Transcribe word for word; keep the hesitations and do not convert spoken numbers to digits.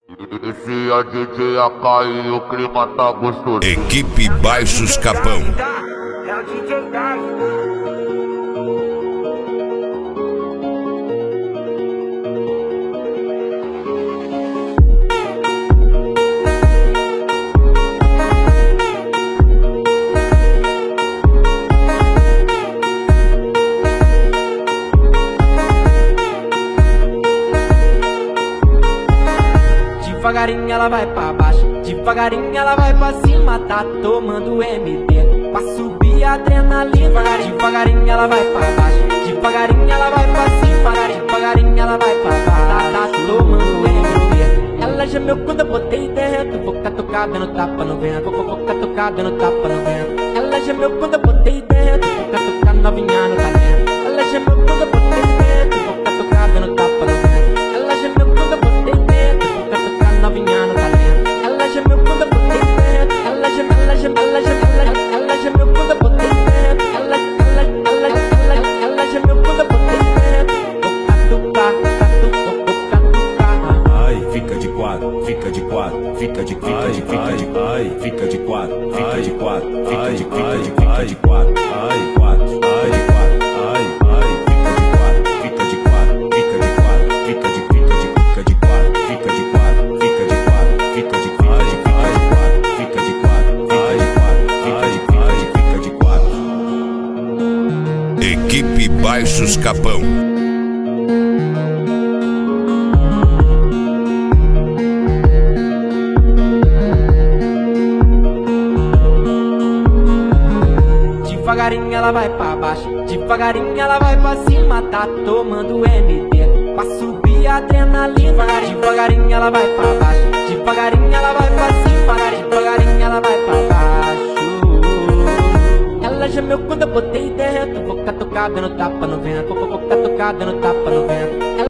Esse é a D J A K e o clima tá gostoso. Equipe Baixos Capão. É o D J Dai. Devagarinho ela vai pra baixo, devagarinho ela vai pra cima, tá tomando M D pra subir a adrenalina. Devagarinho, devagarinho ela vai pra baixo, devagarinho ela vai pra cima, devagarinho ela vai pra baixo, tá, tá tomando M D. Ela gemeu quando eu botei dentro, vou catucar dando tapa no vento, vou, vou catucar dando tapa no vento. Ela gemeu quando eu botei dentro, vou catucar novinha no talento. Ela gemeu quando eu botei dentro, vou catucar dando tapa no vento. Ela gemeu quando eu botei dentro, novinha no talento. Ela gemeu quando eu botei dentro. Ela gemeu, ela gemeu, ela gemeu, ela, ela gemeu quando eu botei dentro. Ela, ela, ela, ela, ela gemeu quando eu botei dentro. Vou catucar, catucar, vou catucar. Ai, fica de quatro, fica de quatro, fica de, fica de, fica de, ai, fica de quatro, fica de quatro, fica de, fica de, fica de quatro, ai, quatro, ai, de quatro, ai, ai, fica de quatro, fica de quatro, fica de quatro, fica de, fica de, fica de quatro, fica de quatro. Fica de quatro, fica de quatro, fica de quatro, fica de quatro, fica de quatro. Equipe Baixos Capão. Devagarinho ela vai pra baixo, devagarinho ela vai pra cima, tá tomando M D pra subir a adrenalina. Devagarinho, devagarinho ela vai pra baixo, devagarinho ela vai pra cima, devagarinho ela vai pra baixo. Ela gemeu quando eu botei dentro, vou catucar dando tapa no vento, vou, vou catucar dando tapa no vento.